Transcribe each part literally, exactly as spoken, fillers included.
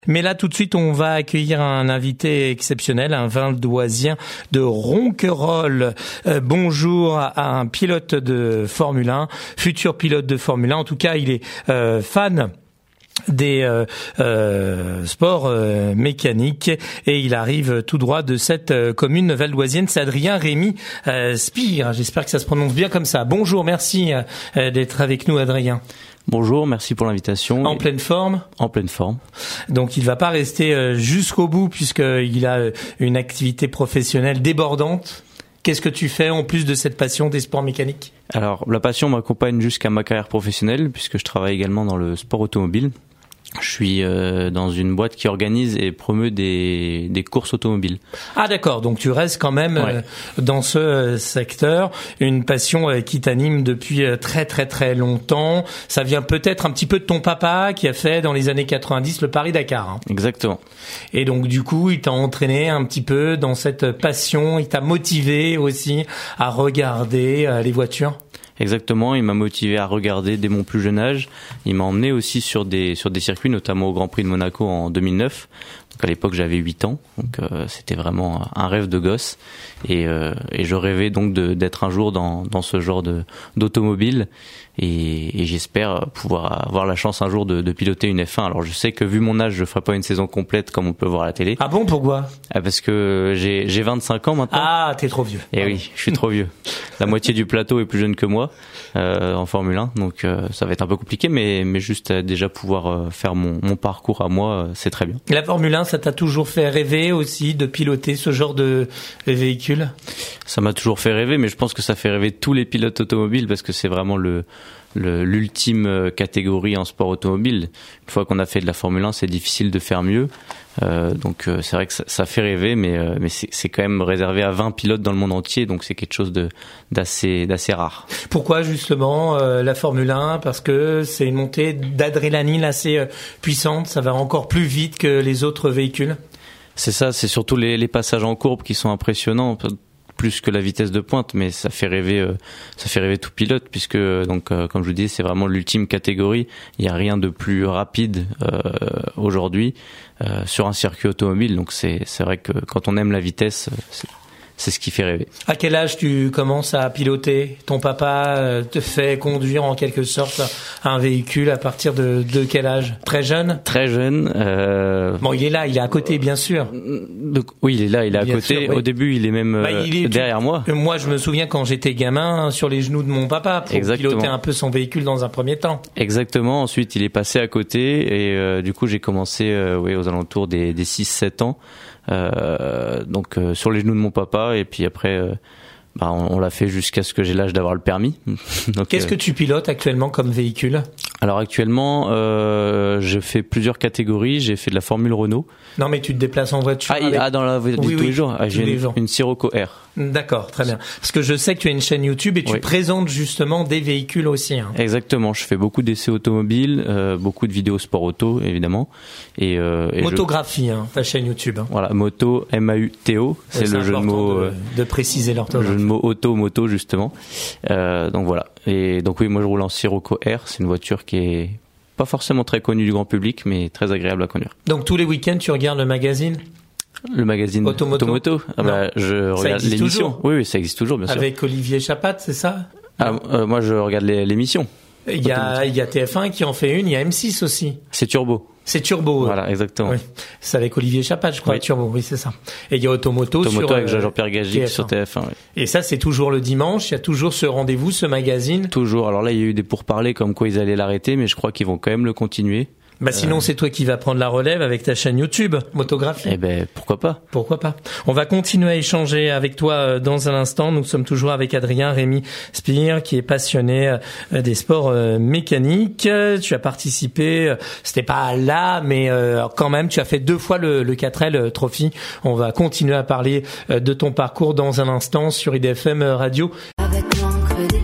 Mais là, tout de suite, on va accueillir un invité exceptionnel, un Valdoisien de Ronquerolles. Euh, bonjour à un pilote de Formule un, futur pilote de Formule un. En tout cas, il est euh, fan des euh, euh, sports euh, mécaniques et il arrive tout droit de cette euh, commune valdoisienne. C'est Adrien Rémy euh, Spire. J'espère que ça se prononce bien comme ça. Bonjour, merci euh, d'être avec nous, Adrien. Bonjour, merci pour l'invitation. En pleine forme ? En pleine forme. Donc il va pas rester jusqu'au bout puisqu'il a une activité professionnelle débordante. Qu'est-ce que tu fais en plus de cette passion des sports mécaniques ? Alors la passion m'accompagne jusqu'à ma carrière professionnelle puisque je travaille également dans le sport automobile. Je suis euh, dans une boîte qui organise et promeut des, des courses automobiles. Ah d'accord, donc tu restes quand même ouais. euh, dans ce euh, secteur, une passion euh, qui t'anime depuis euh, très très très longtemps. Ça vient peut-être un petit peu de ton papa qui a fait dans les années quatre-vingt-dix le Paris-Dakar. Hein. Exactement. Et donc du coup, il t'a entraîné un petit peu dans cette passion, il t'a motivé aussi à regarder euh, les voitures. Exactement, il m'a motivé à regarder dès mon plus jeune âge. Il m'a emmené aussi sur des sur des circuits, notamment au Grand Prix de Monaco en deux mille neuf. Donc à l'époque, j'avais huit ans, donc euh, c'était vraiment un rêve de gosse. Et, euh, et je rêvais donc de, d'être un jour dans dans ce genre de d'automobile. Et, et j'espère pouvoir avoir la chance un jour de, de piloter une F un. Alors je sais que vu mon âge, je ferai pas une saison complète comme on peut voir à la télé. Ah bon, pourquoi ? Ah, parce que j'ai j'ai vingt-cinq ans maintenant. Ah, t'es trop vieux. Et oui, je suis trop vieux. La moitié du plateau est plus jeune que moi euh, en Formule un, donc euh, ça va être un peu compliqué, mais mais juste euh, déjà pouvoir euh, faire mon mon parcours à moi, euh, c'est très bien. La Formule un, ça t'a toujours fait rêver aussi de piloter ce genre de véhicule ? Ça m'a toujours fait rêver, mais je pense que ça fait rêver tous les pilotes automobiles parce que c'est vraiment le Le, l'ultime catégorie en sport automobile. Une fois qu'on a fait de la Formule un, c'est difficile de faire mieux. Euh, donc euh, c'est vrai que ça, ça fait rêver, mais euh, mais c'est, c'est quand même réservé à vingt pilotes dans le monde entier, donc c'est quelque chose de d'assez d'assez rare. Pourquoi justement euh, la Formule un ? Parce que c'est une montée d'adrénaline assez euh, puissante, ça va encore plus vite que les autres véhicules. C'est ça, c'est surtout les, les passages en courbe qui sont impressionnants. Plus que la vitesse de pointe, mais ça fait rêver, euh, ça fait rêver tout pilote puisque donc euh, comme je vous dis, c'est vraiment l'ultime catégorie. Il y a rien de plus rapide euh, aujourd'hui euh, sur un circuit automobile. Donc c'est c'est vrai que quand on aime la vitesse, c'est, c'est ce qui fait rêver. À quel âge tu commences à piloter ? Ton papa te fait conduire en quelque sorte un véhicule à partir de, de quel âge ? Très jeune ? Très jeune. Euh... Bon, il est là, il est à côté, bien sûr. Donc, oui, il est là, il est à bien côté. Sûr, oui. Au début, il est même bah, il est, derrière tu, moi. Moi, je me souviens quand j'étais gamin, sur les genoux de mon papa pour Exactement. piloter un peu son véhicule dans un premier temps. Exactement. Ensuite, il est passé à côté et euh, du coup, j'ai commencé euh, oui, aux alentours des, des six sept ans. Euh, donc euh, sur les genoux de mon papa et puis après euh, bah, on, on l'a fait jusqu'à ce que j'ai l'âge d'avoir le permis. Donc, qu'est-ce euh, que tu pilotes actuellement comme véhicule ? Alors actuellement euh, je fais plusieurs catégories. J'ai fait de la Formule Renault. Non mais tu te déplaces en voiture ah, avec... ah dans la voiture oui, tous oui, les jours ah, j'ai une, une Sirocco R. D'accord, très bien. Parce que je sais que tu as une chaîne YouTube et tu oui. présentes justement des véhicules aussi. Hein. Exactement, je fais beaucoup d'essais automobiles, euh, beaucoup de vidéos sport auto évidemment. Et, euh, et Motographie, je... hein, ta chaîne YouTube. Hein. Voilà, moto, M A U T O, c'est, c'est le jeu de mots. De, de préciser l'orthographe. Le jeu de mots auto, moto justement. Euh, donc voilà. Et donc oui, moi je roule en Sirocco R, c'est une voiture qui est pas forcément très connue du grand public, mais très agréable à conduire. Donc tous les week-ends tu regardes le magazine ? Le magazine Automoto, Automoto. Ah bah, je ça regarde l'émission. Toujours. Oui, oui, ça existe toujours, bien sûr. Avec Olivier Chapat, c'est ça ? Ah, euh, moi, je regarde les, l'émission. Il y a, il y a T F un qui en fait une, il y a M six aussi. C'est Turbo. C'est Turbo. Voilà, exactement. Oui. C'est avec Olivier Chapat, je crois, oui. Turbo, oui, c'est ça. Et il y a Automoto, Automoto sur avec euh, Jean-Pierre Gagic sur T F un. Oui. Et ça, c'est toujours le dimanche, il y a toujours ce rendez-vous, ce magazine. Toujours. Alors là, il y a eu des pourparlers comme quoi ils allaient l'arrêter, mais je crois qu'ils vont quand même le continuer. Bah sinon, euh... c'est toi qui vas prendre la relève avec ta chaîne YouTube, Motographie. Eh ben, pourquoi pas. Pourquoi pas. On va continuer à échanger avec toi dans un instant. Nous sommes toujours avec Adrien Rémy Spire, qui est passionné des sports mécaniques. Tu as participé, c'était pas là, mais quand même, tu as fait deux fois le, le quatre L Trophy. On va continuer à parler de ton parcours dans un instant sur I D F M Radio. Avec l'encre des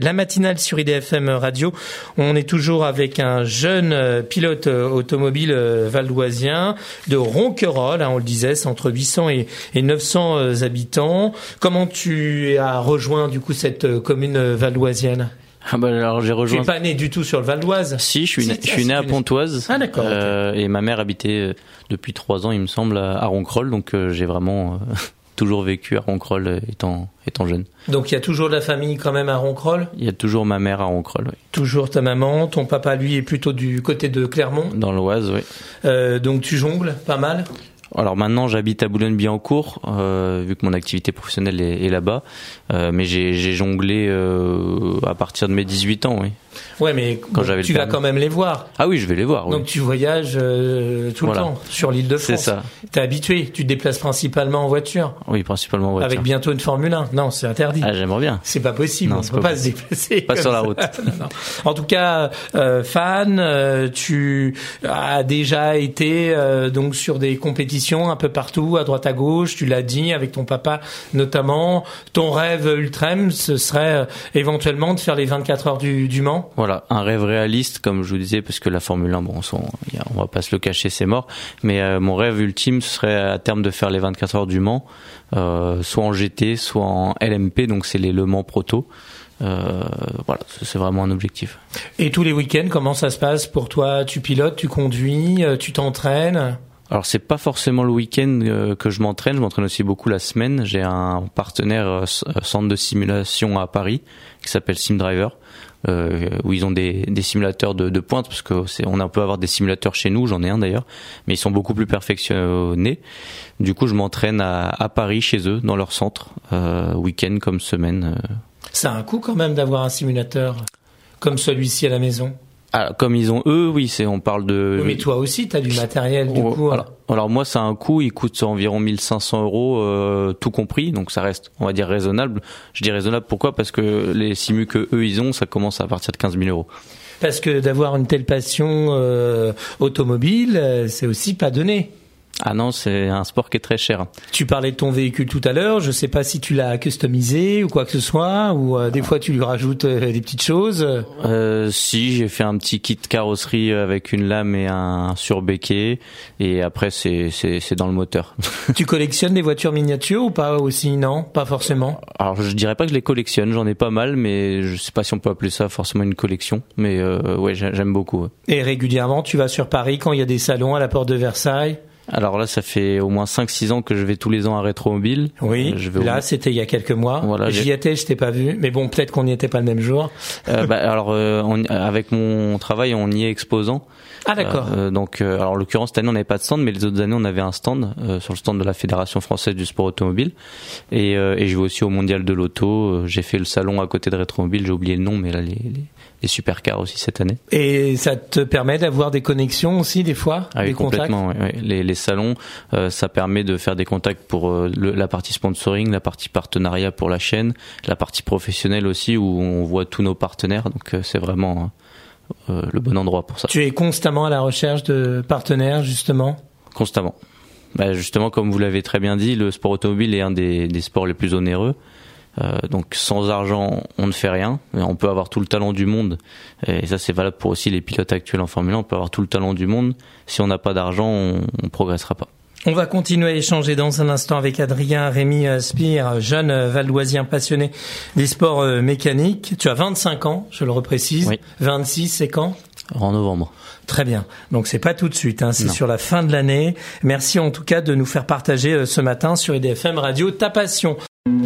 La matinale sur I D F M Radio. On est toujours avec un jeune pilote automobile valdoisien de Ronquerolles, hein, on le disait, c'est entre huit cents et neuf cents habitants. Comment tu as rejoint du coup cette commune valdoisienne ? Ah bah alors j'ai rejoint. Tu n'es pas né du tout sur le Val d'Oise ? Si, je suis, si, né, je suis né à Pontoise. Ah d'accord. Euh, okay. Et ma mère habitait euh, depuis trois ans, il me semble, à Ronquerolles, donc euh, j'ai vraiment euh, toujours vécu à Ronquerolles euh, étant étant jeune. Donc il y a toujours de la famille quand même à Ronquerolles ? Il y a toujours ma mère à Ronquerolles, oui. Toujours ta maman, ton papa lui est plutôt du côté de Clermont ? Dans l'Oise, oui. Euh, donc tu jongles pas mal ? Alors maintenant j'habite à Boulogne-Billancourt, euh, vu que mon activité professionnelle est, est là-bas, euh, mais j'ai, j'ai jonglé euh, à partir de mes dix-huit ans, oui. Ouais, mais quand bon, j'avais tu le vas quand même les voir. Ah oui, je vais les voir. Donc oui. tu voyages euh, tout voilà. le temps sur l'île de France. C'est ça. T'es habitué, tu te déplaces principalement en voiture. Oui, principalement en voiture. Avec bientôt une Formule un. Non, c'est interdit. Ah, j'aimerais bien. C'est pas possible. Non, on ne peut pas, pas se déplacer. Pas sur la route. non, non. En tout cas, euh, fan, euh, tu as déjà été euh, donc sur des compétitions un peu partout, à droite à gauche. Tu l'as dit avec ton papa notamment. Ton rêve ultime, ce serait euh, éventuellement de faire les vingt-quatre heures du, du Mans. Voilà, un rêve réaliste, comme je vous disais, parce que la Formule un, bon, on va pas se le cacher, c'est mort. Mais euh, mon rêve ultime, ce serait à terme de faire les vingt-quatre heures du Mans, euh, soit en G T, soit en L M P, donc c'est les Le Mans Proto. Euh, voilà, c'est vraiment un objectif. Et tous les week-ends, comment ça se passe pour toi ? Tu pilotes, tu conduis, tu t'entraînes ? Alors c'est pas forcément le week-end euh, que je m'entraîne, je m'entraîne aussi beaucoup la semaine. J'ai un partenaire euh, centre de simulation à Paris qui s'appelle SimDriver. Euh, où ils ont des, des simulateurs de, de pointe, parce que c'est, on peut avoir des simulateurs chez nous, j'en ai un d'ailleurs, mais ils sont beaucoup plus perfectionnés. Du coup, je m'entraîne à, à Paris chez eux, dans leur centre, euh, week-end comme semaine. Euh. Ça a un coût quand même d'avoir un simulateur comme celui-ci à la maison. Ah, comme ils ont eux, oui, c'est on parle de. Oui, mais toi aussi, t'as du matériel du oh, coup. Alors, alors moi, ça a un coût, il coûte environ mille cinq cents euros, euh, tout compris, donc ça reste, on va dire raisonnable. Je dis raisonnable, pourquoi ? Parce que les simus que eux ils ont, ça commence à partir de quinze mille euros. Parce que d'avoir une telle passion euh, automobile, c'est aussi pas donné. Ah non, c'est un sport qui est très cher. Tu parlais de ton véhicule tout à l'heure, je sais pas si tu l'as customisé ou quoi que ce soit, ou euh, des fois tu lui rajoutes euh, des petites choses. Euh, si, j'ai fait un petit kit carrosserie avec une lame et un surbéquet, et après c'est c'est c'est dans le moteur. Tu collectionnes des voitures miniatures ou pas aussi ? Non, pas forcément. Alors je dirais pas que je les collectionne, j'en ai pas mal, mais je sais pas si on peut appeler ça forcément une collection, mais euh, ouais, j'aime beaucoup. Ouais. Et régulièrement, tu vas sur Paris quand il y a des salons à la porte de Versailles ? Alors là, ça fait au moins cinq six ans que je vais tous les ans à Rétromobile. Oui, je vais là, au... c'était il y a quelques mois. Voilà, J'y j'ai... étais, je t'ai pas vu. Mais bon, peut-être qu'on n'y était pas le même jour. Euh, bah, alors, euh, on, avec mon travail, on y est exposant. Ah d'accord. Euh, donc, euh, alors en l'occurrence, cette année, on n'avait pas de stand, mais les autres années, on avait un stand euh, sur le stand de la Fédération Française du Sport Automobile. Et, euh, et je vais aussi au Mondial de l'Auto. J'ai fait le salon à côté de Rétromobile, j'ai oublié le nom, mais là, les... les... les supercars aussi cette année. Et ça te permet d'avoir des connexions aussi des fois, ah oui, des complètement. contacts. Oui, oui. Les, les salons, euh, ça permet de faire des contacts pour euh, le, la partie sponsoring, la partie partenariat pour la chaîne, la partie professionnelle aussi où on voit tous nos partenaires. Donc euh, c'est vraiment euh, le bon endroit pour ça. Tu es constamment à la recherche de partenaires justement ? Constamment. Bah, justement, comme vous l'avez très bien dit, le sport automobile est un des, des sports les plus onéreux. Euh, donc sans argent, on ne fait rien. On peut avoir tout le talent du monde, et ça c'est valable pour aussi les pilotes actuels en Formule un. On peut avoir tout le talent du monde. Si on n'a pas d'argent, on ne progressera pas. On va continuer à échanger dans un instant avec Adrien Rémy Spire, jeune valdoisien passionné des sports mécaniques. Tu as vingt-cinq ans, je le reprécise. Oui. vingt-six, c'est quand ? En novembre. Très bien. Donc c'est pas tout de suite, hein, c'est non. Sur la fin de l'année. Merci en tout cas de nous faire partager ce matin sur I D F M Radio ta passion.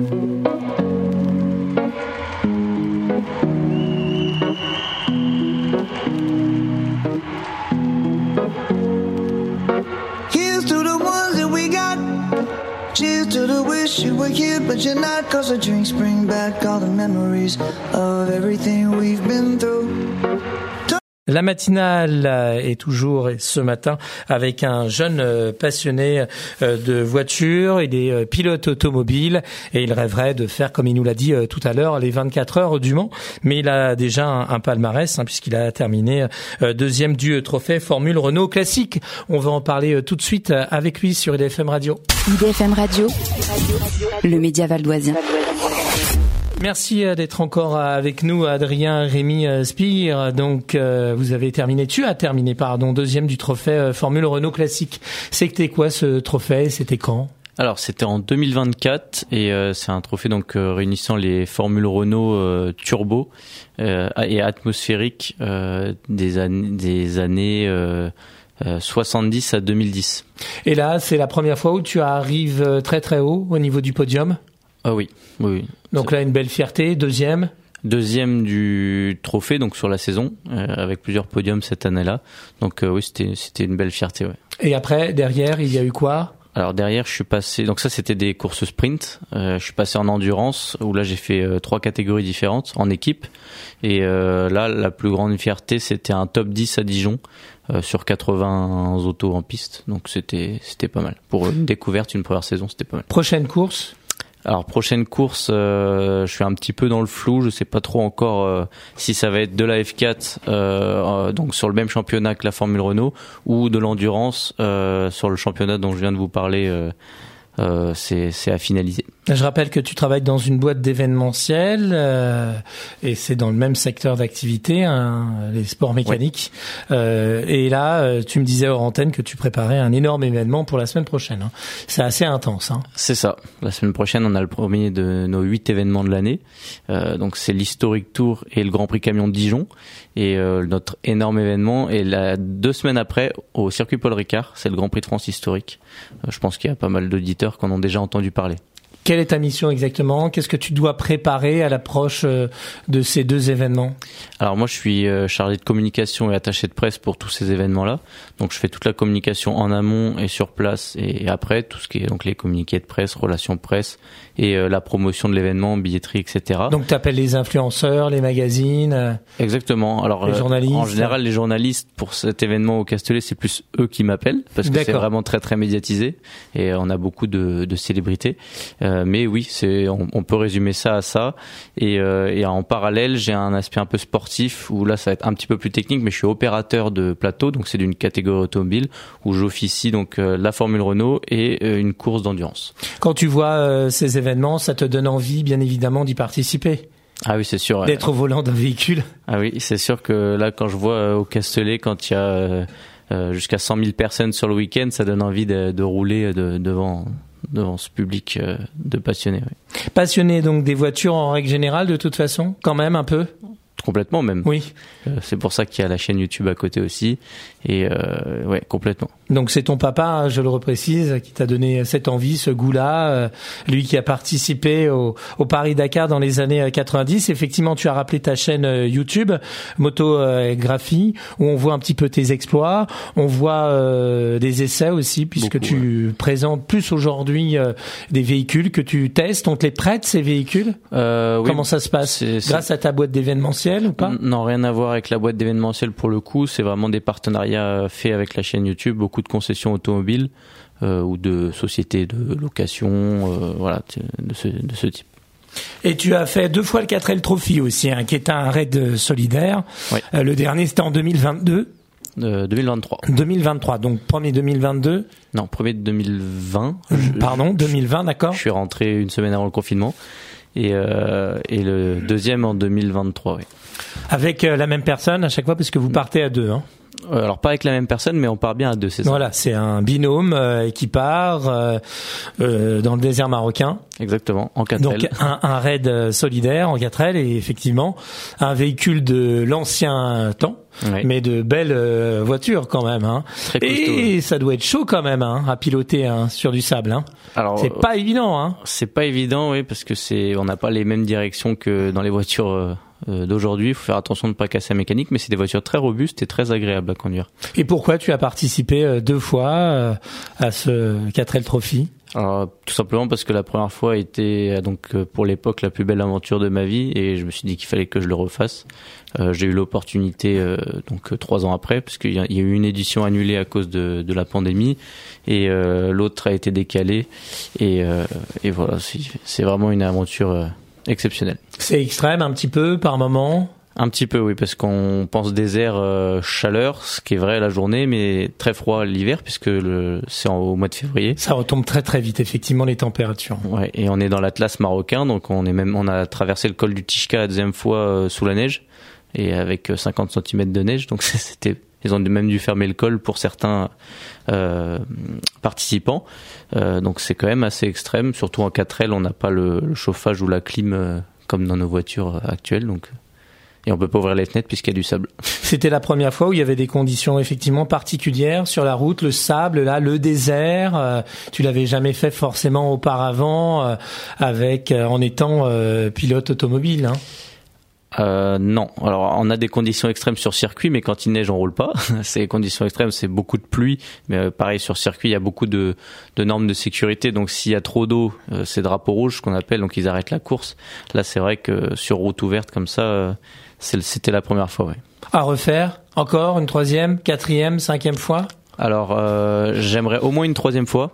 You were here, but you're not, 'cause the drinks bring back all the memories of everything we've been through. La matinale est toujours ce matin avec un jeune passionné de voitures. Il est pilote automobile et il rêverait de faire, comme il nous l'a dit tout à l'heure, les vingt-quatre heures du Mans. Mais il a déjà un palmarès hein, puisqu'il a terminé deuxième du trophée Formule Renault Classique. On va en parler tout de suite avec lui sur I D F M Radio. I D F M Radio, le média valdoisien. Merci d'être encore avec nous, Adrien Rémy Spire. Donc, euh, vous avez terminé, tu as terminé, pardon, deuxième du trophée Formule Renault Classique. C'était quoi ce trophée? C'était quand? Alors, c'était en deux mille vingt-quatre et euh, c'est un trophée donc euh, réunissant les formules Renault euh, turbo euh, et atmosphériques euh, des, an- des années euh, euh, soixante-dix à deux mille dix. Et là, c'est la première fois où tu arrives très très haut au niveau du podium? Ah oui, oui, oui. Donc là, une belle fierté. Deuxième? Deuxième du trophée, donc sur la saison, euh, avec plusieurs podiums cette année-là. Donc euh, oui, c'était c'était une belle fierté, ouais. Et après, derrière, il y a eu quoi? Alors derrière, je suis passé. Donc ça, c'était des courses sprint. Euh, je suis passé en endurance, où là, j'ai fait euh, trois catégories différentes en équipe. Et euh, là, la plus grande fierté, c'était un top dix à Dijon euh, sur quatre-vingts autos en piste. Donc c'était c'était pas mal pour une découverte, une première saison, c'était pas mal. Prochaine course? Alors prochaine course, euh, je suis un petit peu dans le flou, je sais pas trop encore euh, si ça va être de la F quatre, euh, euh, donc sur le même championnat que la Formule Renault, ou de l'endurance euh, sur le championnat dont je viens de vous parler. Euh, euh, c'est, c'est à finaliser. Je rappelle que tu travailles dans une boîte d'événementiel euh, et c'est dans le même secteur d'activité, hein, les sports mécaniques. Ouais. Euh, et là, euh, tu me disais hors antenne que tu préparais un énorme événement pour la semaine prochaine. Hein. C'est assez intense. Hein. C'est ça. La semaine prochaine, on a le premier de nos huit événements de l'année. Euh, donc c'est l'Historic Tour et le Grand Prix Camion de Dijon. Et euh, notre énorme événement est là deux semaines après au circuit Paul Ricard. C'est le Grand Prix de France historique. Euh, je pense qu'il y a pas mal d'auditeurs qui en ont déjà entendu parler. Quelle est ta mission exactement? Qu'est-ce que tu dois préparer à l'approche de ces deux événements? Alors moi, je suis chargé de communication et attaché de presse pour tous ces événements-là. Donc je fais toute la communication en amont et sur place, et après tout ce qui est donc les communiqués de presse, relations presse et euh, la promotion de l'événement, billetterie, et cetera. Donc tu appelles les influenceurs, les magazines. Euh, Exactement. Alors les journalistes. Euh, en général, les journalistes pour cet événement au Castellet, c'est plus eux qui m'appellent parce que D'accord. c'est vraiment très très médiatisé et on a beaucoup de, de célébrités. Euh, mais oui, c'est on, on peut résumer ça à ça. Et, euh, et en parallèle, j'ai un aspect un peu sportif où là, ça va être un petit peu plus technique, mais je suis opérateur de plateau, donc c'est d'une catégorie automobile où j'officie donc euh, la Formule Renault et euh, une course d'endurance. Quand tu vois euh, ces événements, ça te donne envie, bien évidemment, d'y participer. Ah oui, c'est sûr. D'être ouais. au volant d'un véhicule. Ah oui, c'est sûr que là, quand je vois euh, au Castellet, quand il y a euh, euh, jusqu'à cent mille personnes sur le week-end, ça donne envie de, de rouler de, devant devant ce public euh, de passionnés. Oui. Passionnés donc des voitures en règle générale, de toute façon, quand même un peu. Complètement même. Oui. Euh, c'est pour ça qu'il y a la chaîne YouTube à côté aussi. Et euh, ouais, complètement. Donc c'est ton papa, je le reprécise, qui t'a donné cette envie, ce goût-là. Euh, lui qui a participé au, au Paris-Dakar dans les années quatre-vingt-dix. Effectivement, tu as rappelé ta chaîne YouTube, Motographie, où on voit un petit peu tes exploits. On voit euh, des essais aussi, puisque Beaucoup, tu ouais. présentes plus aujourd'hui euh, des véhicules que tu testes. On te les prête, ces véhicules euh, oui, Comment ça se passe c'est, c'est... Grâce à ta boîte d'événementiel ou pas? Non, rien à voir avec la boîte d'événementiel pour le coup. C'est vraiment des partenariats faits avec la chaîne YouTube, beaucoup de concessions automobiles euh, ou de sociétés de location, euh, voilà, de ce, de ce type. Et tu as fait deux fois le quatre L Trophy aussi, hein, qui est un raid solidaire. Oui. Euh, le dernier, c'était en deux mille vingt-deux. Euh, deux mille vingt-trois. deux mille vingt-trois, donc premier deux mille vingt-deux. Non, premier deux mille vingt. Pardon, deux mille vingt, d'accord. Je suis rentré une semaine avant le confinement. Et, euh, et le deuxième en deux mille vingt-trois, oui. Avec euh, la même personne à chaque fois, parce que vous partez à deux, hein. Alors pas avec la même personne, mais on part bien à deux, c'est ça. Voilà, c'est un binôme euh, qui part euh, euh, dans le désert marocain. Exactement, en quatre L. Donc un, un raid solidaire en quatre L et effectivement un véhicule de l'ancien temps, oui. mais de belles euh, voitures quand même. Hein. Très costaud, et oui. ça doit être chaud quand même hein, à piloter hein, sur du sable. Hein. Alors c'est euh, pas évident. Hein. C'est pas évident, oui, parce que c'est on n'a pas les mêmes directions que dans les voitures. Euh... d'aujourd'hui, il faut faire attention de ne pas casser la mécanique, mais c'est des voitures très robustes et très agréables à conduire. Et pourquoi tu as participé deux fois à ce quatre L Trophy ? Alors, tout simplement parce que la première fois était donc pour l'époque la plus belle aventure de ma vie et je me suis dit qu'il fallait que je le refasse. Euh, j'ai eu l'opportunité euh, donc trois ans après parce qu'il y a, il y a eu une édition annulée à cause de, de la pandémie et euh, l'autre a été décalée et, euh, et voilà, c'est, c'est vraiment une aventure euh, exceptionnelle. C'est extrême un petit peu par moment. Un petit peu, oui, parce qu'on pense désert, euh, chaleur, ce qui est vrai la journée, mais très froid l'hiver, puisque le, c'est en, au mois de février. Ça retombe très très vite, effectivement, les températures. Ouais, et on est dans l'Atlas marocain, donc on est même, on a traversé le col du Tishka la deuxième fois euh, sous la neige, et avec cinquante centimètres de neige, donc c'était, ils ont même dû fermer le col pour certains euh, participants. Euh, donc c'est quand même assez extrême, surtout en quatre L, on n'a pas le, le chauffage ou la clim euh, comme dans nos voitures actuelles, donc. Et on peut pas ouvrir les fenêtres puisqu'il y a du sable. C'était la première fois où il y avait des conditions effectivement particulières sur la route, le sable, là, le désert. Euh, tu l'avais jamais fait forcément auparavant euh, avec euh, en étant euh, pilote automobile, hein. Euh, non. Alors, on a des conditions extrêmes sur circuit, mais quand il neige, on roule pas. Ces conditions extrêmes, c'est beaucoup de pluie. Mais euh, pareil, sur circuit, il y a beaucoup de, de normes de sécurité. Donc, s'il y a trop d'eau, euh, c'est drapeau rouge, ce qu'on appelle. Donc, ils arrêtent la course. Là, c'est vrai que sur route ouverte comme ça, euh, c'est, c'était la première fois, ouais. À refaire encore une troisième, quatrième, cinquième fois. Alors, euh, j'aimerais au moins une troisième fois.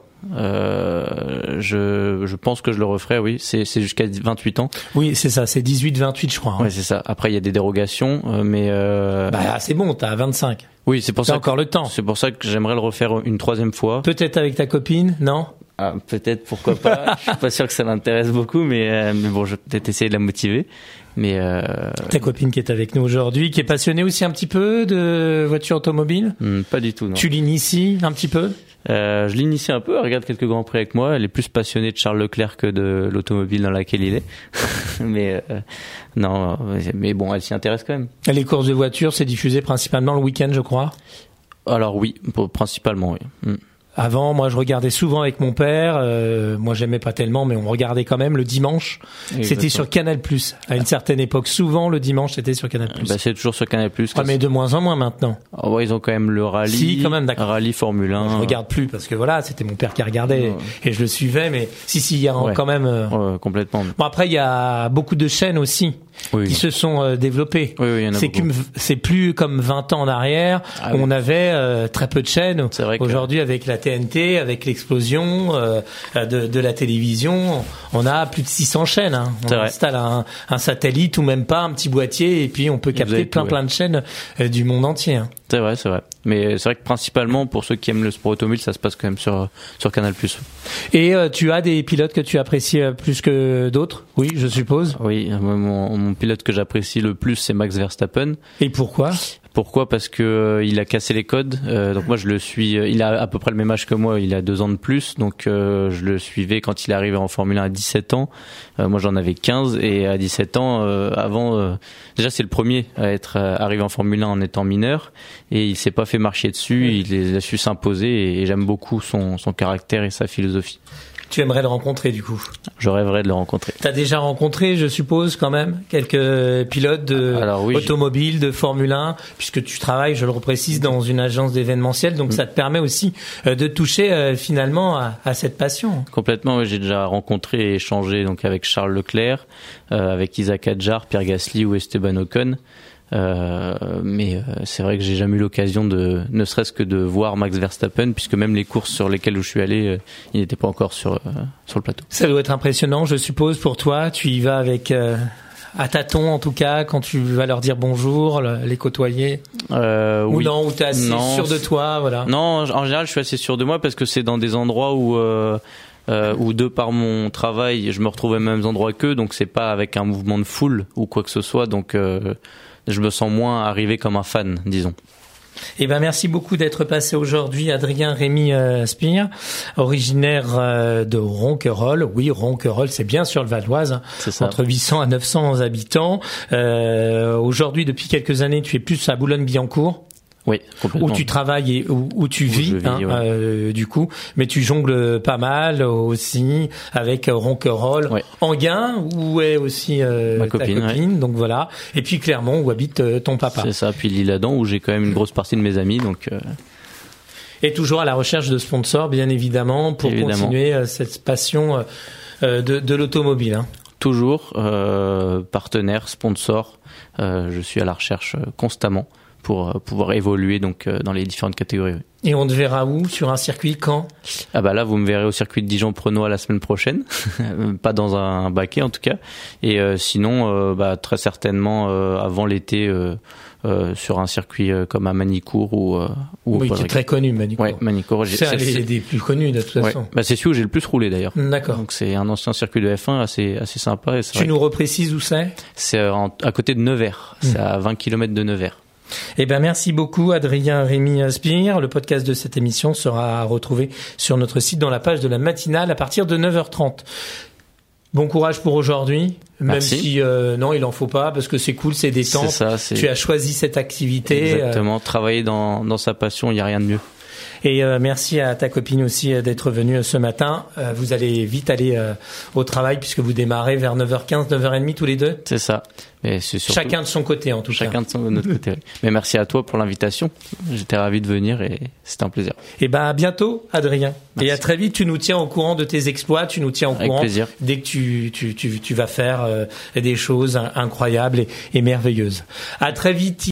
Euh, je, je pense que je le referai, oui. C'est, c'est jusqu'à vingt-huit ans. Oui, c'est ça, c'est dix-huit vingt-huit, je crois. Hein. Ouais, c'est ça. Après, il y a des dérogations, euh, mais... Euh... Bah, c'est bon, t'as vingt-cinq. Oui, c'est pour t'as ça. encore que, le temps. C'est pour ça que j'aimerais le refaire une troisième fois. Peut-être avec ta copine, non? Ah, peut-être, pourquoi pas. Je suis pas sûr que ça l'intéresse beaucoup, mais, euh, mais bon, je vais peut-être essayer de la motiver. Mais euh... ta copine qui est avec nous aujourd'hui, qui est passionnée aussi un petit peu de voiture automobile? Hmm, pas du tout, non. Tu l'inities un petit peu? Euh, je l'initie un peu, elle regarde quelques grands prix avec moi. Elle est plus passionnée de Charles Leclerc que de l'automobile dans laquelle il est. mais euh, non, mais bon, elle s'y intéresse quand même. Et les courses de voiture, c'est diffusé principalement le week-end, je crois. Alors oui, principalement, oui. Hmm. Avant, moi, je regardais souvent avec mon père. Euh, moi, j'aimais pas tellement, mais on regardait quand même le dimanche. Exactement. C'était sur Canal+. À une certaine époque, souvent le dimanche, c'était sur Canal+. Bah, c'est toujours sur Canal+. Ah, mais de moins en moins maintenant. Oh, ouais, ils ont quand même le rallye. Si, quand même, d'accord. Rallye Formule un. Je regarde plus parce que voilà, c'était mon père qui regardait ouais. et je le suivais. Mais si, si, il y a ouais. quand même. Euh... Ouais, complètement. Bon, après, il y a beaucoup de chaînes aussi. Oui. Qui se sont euh, développées. Oui, oui, il y en a c'est, que, c'est plus comme vingt ans en arrière ah, où oui. on avait euh, très peu de chaînes. C'est vrai Aujourd'hui, que... avec la T N T, avec l'explosion euh, de, de la télévision, on a plus de six cents chaînes. Hein. On installe un, un satellite ou même pas, un petit boîtier, et puis on peut capter plein tout, plein ouais. de chaînes euh, du monde entier. Hein. C'est vrai, c'est vrai. Mais c'est vrai que principalement, pour ceux qui aiment le sport automobile, ça se passe quand même sur, sur Canal+. Et euh, tu as des pilotes que tu apprécies plus que d'autres? Oui, je suppose. Oui, mon, mon pilote que j'apprécie le plus, c'est Max Verstappen. Et pourquoi? Pourquoi? Parce que euh, il a cassé les codes. Euh, donc moi je le suis. Euh, il a à peu près le même âge que moi. Il a deux ans de plus. Donc euh, je le suivais quand il est arrivé en Formule un à dix-sept ans. Euh, moi j'en avais quinze et à dix-sept ans, euh, avant, euh, déjà c'est le premier à être euh, arrivé en Formule un en étant mineur et il s'est pas fait marcher dessus. Oui. Il a su s'imposer et, et j'aime beaucoup son son caractère et sa philosophie. Tu aimerais le rencontrer du coup? Je rêverais de le rencontrer. T'as déjà rencontré, je suppose, quand même, quelques pilotes de Alors, oui, automobiles, de Formule un, puisque tu travailles, je le reprécise, dans une agence d'événementiel, donc mmh. ça te permet aussi de toucher euh, finalement à, à cette passion. Complètement, oui, j'ai déjà rencontré et échangé donc avec Charles Leclerc, euh, avec Isaac Hadjar, Pierre Gasly ou Esteban Ocon. Euh, mais euh, c'est vrai que j'ai jamais eu l'occasion de, ne serait-ce que de voir Max Verstappen, puisque même les courses sur lesquelles je suis allé, euh, il n'était pas encore sur euh, sur le plateau. Ça doit être impressionnant, je suppose, pour toi. Tu y vas avec euh, à tâtons, en tout cas, quand tu vas leur dire bonjour, les côtoyer. Euh, ou oui. non, ou t'es assez non, sûr de toi, voilà. Non, en général, je suis assez sûr de moi parce que c'est dans des endroits où euh, Euh, où de par mon travail, je me retrouve aux mêmes endroits qu'eux, donc c'est pas avec un mouvement de foule ou quoi que ce soit, donc euh, je me sens moins arrivé comme un fan, disons. Eh ben merci beaucoup d'être passé aujourd'hui, Adrien Rémy euh, Spire, originaire euh, de Ronquerolles. Oui, Ronquerolles, c'est bien sur le Val-d'Oise, hein, entre huit cents à neuf cents habitants. Euh, aujourd'hui, depuis quelques années, tu es plus à Boulogne-Billancourt. Oui, complètement. Où tu travailles et où, où tu où vis, vis hein, ouais. euh, du coup, mais tu jongles pas mal aussi avec Ronquerolles, ouais. Enghien où est aussi euh, ma copine, ta copine, ouais. donc voilà, et puis Clermont où habite euh, ton papa. C'est ça, puis l'Isle-Adam où j'ai quand même une grosse partie de mes amis, donc. Euh... Et toujours à la recherche de sponsors, bien évidemment, pour évidemment. continuer euh, cette passion euh, de, de l'automobile. Hein. Toujours euh, partenaire, sponsor, euh, je suis à la recherche constamment pour pouvoir évoluer donc dans les différentes catégories. Et on te verra où? Sur un circuit quand? Ah bah là, vous me verrez au circuit de Dijon-Prenois la semaine prochaine, pas dans un baquet en tout cas. Et euh, sinon, euh, bah très certainement euh, avant l'été euh, euh, sur un circuit euh, comme à Manicourt ou euh, ou oui, qui est très connu, Manicourt. Ouais, Manicourt. C'est un des, des plus connus de toute façon. Ouais. Bah c'est celui où j'ai le plus roulé d'ailleurs. D'accord. Donc c'est un ancien circuit de F un assez assez sympa. Et c'est tu nous reprécises où c'est? C'est en, à côté de Nevers. Mmh. C'est à vingt kilomètres de Nevers. Eh ben, merci beaucoup, Adrien Rémy Spire. Le podcast de cette émission sera retrouvé sur notre site dans la page de la matinale à partir de neuf heures trente. Bon courage pour aujourd'hui. Même Merci. si, euh, non, il en faut pas parce que c'est cool, c'est détente. C'est ça, c'est... Tu as choisi cette activité. Exactement. Euh... Travailler dans, dans sa passion, il n'y a rien de mieux. Et euh, merci à ta copine aussi euh, d'être venue euh, ce matin. Euh, vous allez vite aller euh, au travail puisque vous démarrez vers neuf heures quinze, neuf heures trente tous les deux. C'est ça. Mais c'est surtout... Chacun de son côté en tout Chacun cas. Chacun de son notre côté. Mais merci à toi pour l'invitation. J'étais ravi de venir et c'était un plaisir. Et ben à bientôt, Adrien. Merci. Et à très vite. Tu nous tiens au courant de tes exploits. Tu nous tiens au Avec courant plaisir. Dès que tu tu tu tu vas faire euh, des choses incroyables et, et merveilleuses. À très vite.